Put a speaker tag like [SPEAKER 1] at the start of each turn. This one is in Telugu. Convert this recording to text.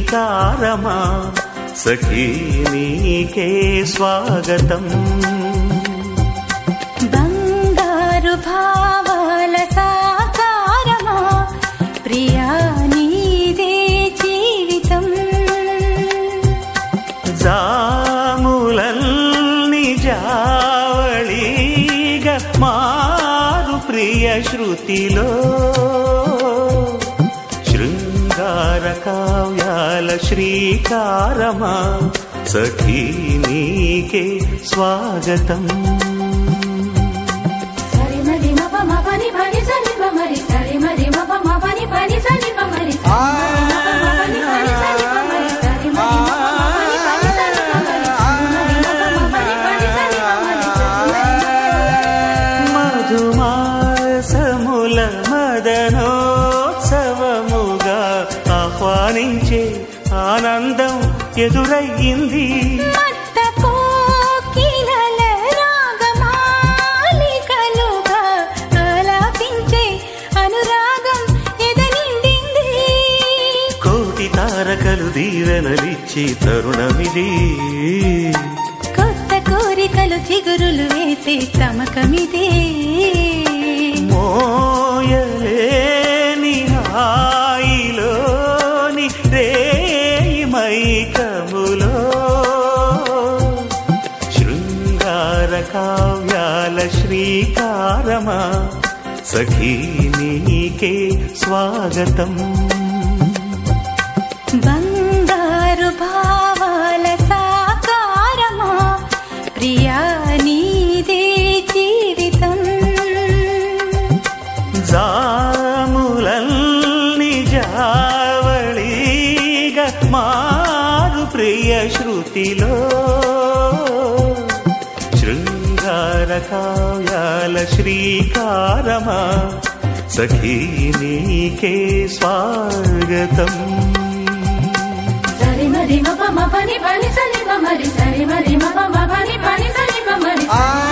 [SPEAKER 1] శ్రీకారమా సఖీ నీకే స్వాగతం.
[SPEAKER 2] బంగారు భావాల సాకారమా ప్రియా నీదే జీవితం.
[SPEAKER 1] జాములల్ని జావళిగా మారు ప్రియ శృతిలో శృంగార కావ్యాల శ్రీకారమా సఖీ నీకే స్వాగతం. మధుమాసముల మదనోత్సవముగా ఆహ్వానించే ఆనందం ఎదురయ్యింది. తారకలు దీవెనలిచ్చి తరుణమిది.
[SPEAKER 2] కొత్త కోరికలు చిగురులు వేసే తమకమిదే.
[SPEAKER 1] మోయలేని హాయిలోని రేయి మైకములో శృంగార కావ్యాల శ్రీకారమా సఖీ నీకే స్వాగతం.
[SPEAKER 2] బంగారు భావాల సాకారమా ప్రియా నీదే జీవితం.
[SPEAKER 1] జాములల్ని జావళిగా మారు ప్రియ శృతిలో శృంగార కావ్యాల శ్రీకారమా సఖీ నీకే స్వాగతం.
[SPEAKER 2] సరి మరి మప మపని పని సని మరి సరి మరి మప మపని పని సని మరి